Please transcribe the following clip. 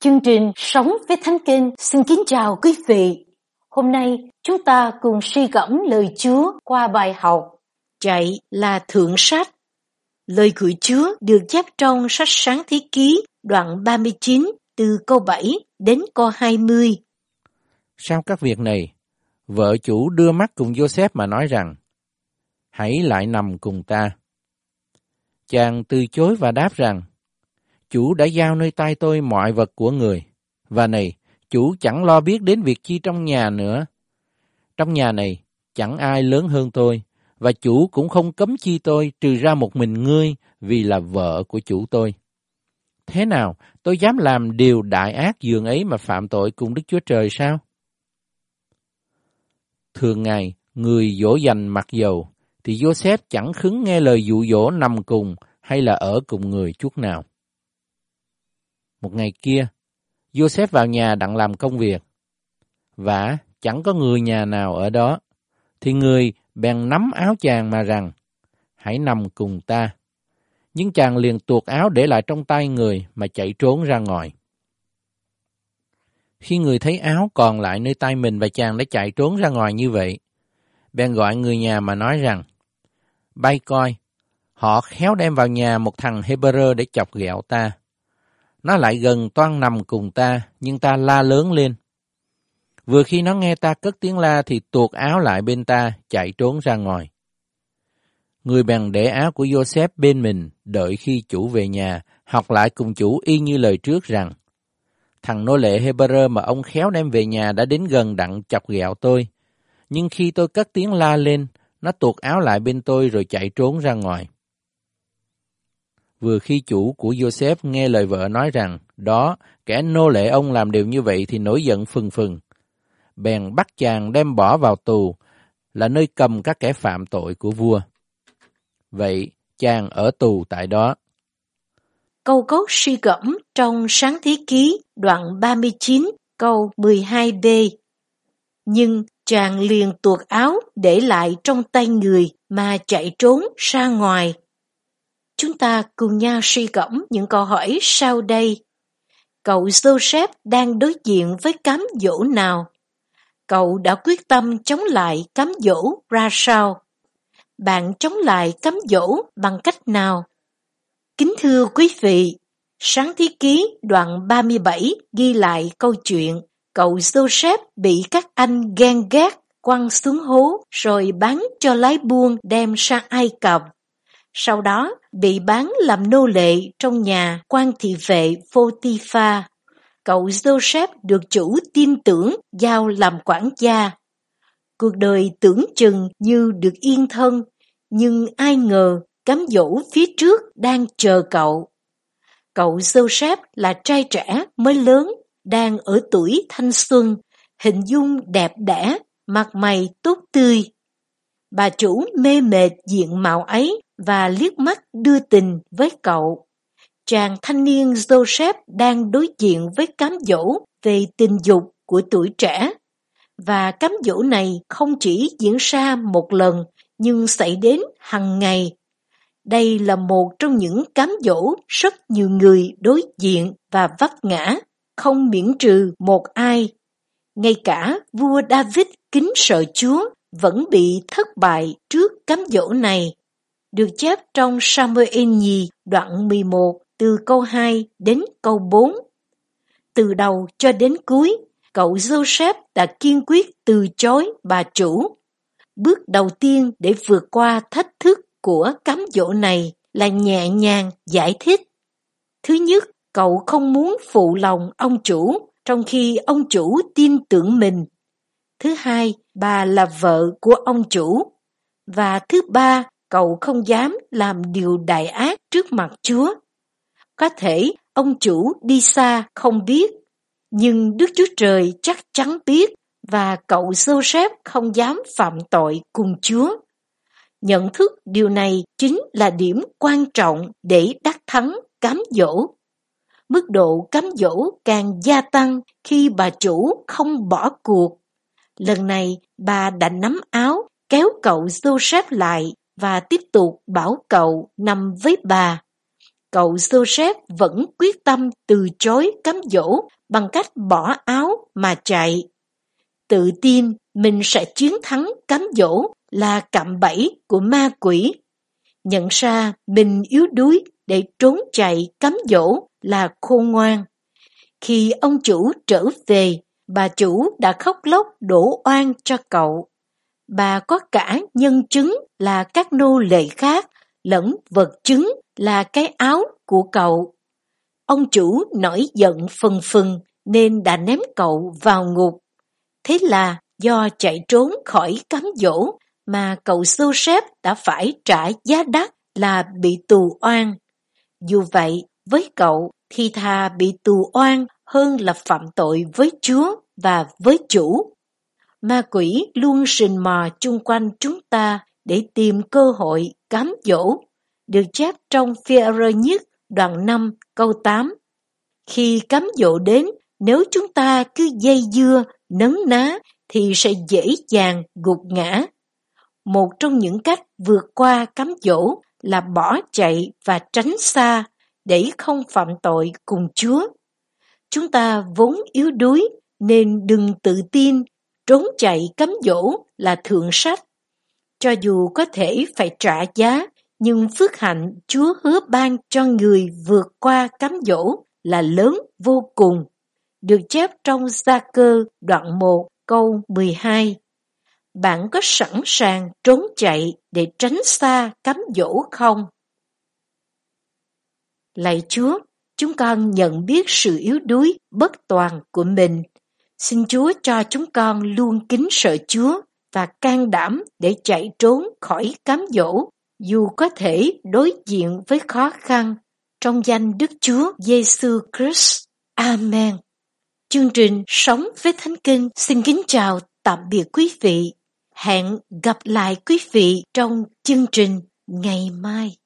Chương trình Sống với Thánh Kinh xin kính chào quý vị. Hôm nay chúng ta cùng suy gẫm lời Chúa qua bài học Chạy là thượng sách. Lời của Chúa được chép trong sách Sáng Thế Ký đoạn 39 từ câu 7 đến câu 20. Sau các việc này, vợ chủ đưa mắt cùng Joseph mà nói rằng, hãy lại nằm cùng ta. Chàng từ chối và đáp rằng, chủ đã giao nơi tay tôi mọi vật của người, và này, chủ chẳng lo biết đến việc chi trong nhà nữa. Trong nhà này, chẳng ai lớn hơn tôi, và chủ cũng không cấm chi tôi trừ ra một mình ngươi vì là vợ của chủ tôi. Thế nào, tôi dám làm điều đại ác dường ấy mà phạm tội cùng Đức Chúa Trời sao? Thường ngày, người dỗ dành mặc dầu, thì Joseph chẳng khứng nghe lời dụ dỗ nằm cùng hay là ở cùng người chút nào. Một ngày kia, Joseph vào nhà đặng làm công việc, và chẳng có người nhà nào ở đó, thì người bèn nắm áo chàng mà rằng, hãy nằm cùng ta. Nhưng chàng liền tuột áo để lại trong tay người mà chạy trốn ra ngoài. Khi người thấy áo còn lại nơi tay mình và chàng đã chạy trốn ra ngoài như vậy, bèn gọi người nhà mà nói rằng, bay coi, họ khéo đem vào nhà một thằng Hebrew để chọc ghẹo ta. Nó lại gần toan nằm cùng ta, nhưng ta la lớn lên. Vừa khi nó nghe ta cất tiếng la thì tuột áo lại bên ta, chạy trốn ra ngoài. Người bèn để áo của Joseph bên mình, đợi khi chủ về nhà, học lại cùng chủ y như lời trước rằng, thằng nô lệ Hebrew mà ông khéo đem về nhà đã đến gần đặng chọc ghẹo tôi. Nhưng khi tôi cất tiếng la lên, nó tuột áo lại bên tôi rồi chạy trốn ra ngoài. Vừa khi chủ của Joseph nghe lời vợ nói rằng, đó, kẻ nô lệ ông làm điều như vậy thì nổi giận phừng phừng. Bèn bắt chàng đem bỏ vào tù, là nơi cầm các kẻ phạm tội của vua. Vậy, chàng ở tù tại đó. Câu cốt suy gẫm trong Sáng Thế Ký đoạn 39 câu 12b. Nhưng chàng liền tuột áo để lại trong tay người mà chạy trốn ra ngoài. Chúng ta cùng nhau suy gẫm những câu hỏi sau đây. Cậu Joseph đang đối diện với cám dỗ nào? Cậu đã quyết tâm chống lại cám dỗ ra sao? Bạn chống lại cám dỗ bằng cách nào? Kính thưa quý vị, Sáng Thế Ký đoạn 37 ghi lại câu chuyện cậu Joseph bị các anh ghen ghét quăng xuống hố rồi bán cho lái buôn đem sang Ai Cập. Sau đó bị bán làm nô lệ trong nhà quan thị vệ Pô-ti-pha. Cậu Joseph được chủ tin tưởng giao làm quản gia. Cuộc đời tưởng chừng như được yên thân, nhưng ai ngờ cám dỗ phía trước đang chờ cậu. Cậu Joseph là trai trẻ mới lớn, đang ở tuổi thanh xuân, hình dung đẹp đẽ, mặt mày tốt tươi. Bà chủ mê mệt diện mạo ấy và liếc mắt đưa tình với cậu. Chàng thanh niên Joseph đang đối diện với cám dỗ về tình dục của tuổi trẻ. Và cám dỗ này không chỉ diễn ra một lần, nhưng xảy đến hàng ngày. Đây là một trong những cám dỗ rất nhiều người đối diện và vấp ngã, không miễn trừ một ai. Ngay cả vua David kính sợ Chúa vẫn bị thất bại trước cám dỗ này. Được chép trong Sa-muơ-ên nhì đoạn 11 từ câu 2 đến câu 4. Từ đầu cho đến cuối, cậu Joseph đã kiên quyết từ chối bà chủ. Bước đầu tiên để vượt qua thách thức của cám dỗ này là nhẹ nhàng giải thích. Thứ nhất, cậu không muốn phụ lòng ông chủ trong khi ông chủ tin tưởng mình. Thứ hai, bà là vợ của ông chủ. Và thứ ba, cậu không dám làm điều đại ác trước mặt Chúa. Có thể ông chủ đi xa không biết, nhưng Đức Chúa Trời chắc chắn biết và cậu Joseph không dám phạm tội cùng Chúa. Nhận thức điều này chính là điểm quan trọng để đắc thắng cám dỗ. Mức độ cám dỗ càng gia tăng khi bà chủ không bỏ cuộc. Lần này bà đã nắm áo kéo cậu Joseph lại và tiếp tục bảo cậu nằm với bà. cậu Joseph vẫn quyết tâm từ chối cám dỗ bằng cách bỏ áo mà chạy. Tự tin mình sẽ chiến thắng cám dỗ là cạm bẫy của ma quỷ. Nhận ra mình yếu đuối để trốn chạy cám dỗ là khôn ngoan. Khi ông chủ trở về, bà chủ đã khóc lóc đổ oan cho cậu. Bà có cả nhân chứng là các nô lệ khác, lẫn vật chứng là cái áo của cậu. Ông chủ nổi giận phừng phừng nên đã ném cậu vào ngục. Thế là do chạy trốn khỏi cám dỗ mà cậu Joseph đã phải trả giá đắt là bị tù oan. Dù vậy, với cậu thì thà bị tù oan hơn là phạm tội với Chúa và với chủ. Ma quỷ luôn rình mò chung quanh chúng ta để tìm cơ hội cám dỗ, được chép trong Phi-e-rơ nhất đoạn 5 câu 8. Khi cám dỗ đến, nếu chúng ta cứ dây dưa, nấn ná thì sẽ dễ dàng gục ngã. Một trong những cách vượt qua cám dỗ là bỏ chạy và tránh xa để không phạm tội cùng Chúa. Chúng ta vốn yếu đuối nên đừng tự tin trốn chạy cám dỗ là thượng sách. Cho dù có thể phải trả giá, nhưng phước hạnh Chúa hứa ban cho người vượt qua cám dỗ là lớn vô cùng. Được chép trong Gia-cơ đoạn 1 câu 12. Bạn có sẵn sàng trốn chạy để tránh xa cám dỗ không? Lạy Chúa, chúng con nhận biết sự yếu đuối, bất toàn của mình. Xin Chúa cho chúng con luôn kính sợ Chúa và can đảm để chạy trốn khỏi cám dỗ, dù có thể đối diện với khó khăn. Trong danh Đức Chúa Giêsu Christ. Amen. Chương trình Sống với Thánh Kinh xin kính chào tạm biệt quý vị. Hẹn gặp lại quý vị trong chương trình ngày mai.